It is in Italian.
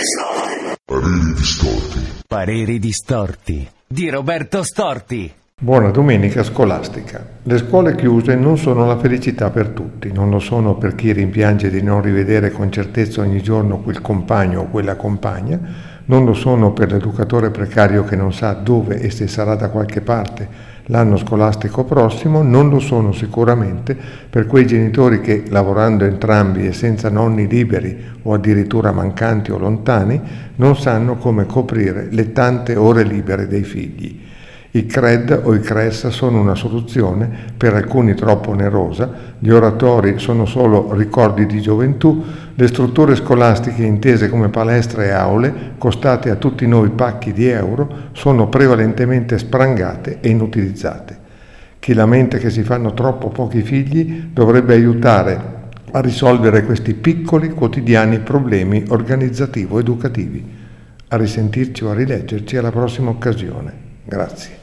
Pareri distorti. Pareri distorti di Roberto Storti. Buona domenica scolastica. Le scuole chiuse non sono la felicità per tutti, non lo sono per chi rimpiange di non rivedere con certezza ogni giorno quel compagno o quella compagna, non lo sono per l'educatore precario che non sa dove e se sarà da qualche parte l'anno scolastico prossimo, non lo sono sicuramente per quei genitori che, lavorando entrambi e senza nonni liberi o addirittura mancanti o lontani, non sanno come coprire le tante ore libere dei figli. I CRED o i CRES sono una soluzione, per alcuni troppo onerosa, gli oratori sono solo ricordi di gioventù, le strutture scolastiche intese come palestre e aule, costate a tutti noi pacchi di euro, sono prevalentemente sprangate e inutilizzate. Chi lamenta che si fanno troppo pochi figli dovrebbe aiutare a risolvere questi piccoli quotidiani problemi organizzativo-educativi. A risentirci o a rileggerci alla prossima occasione. Grazie.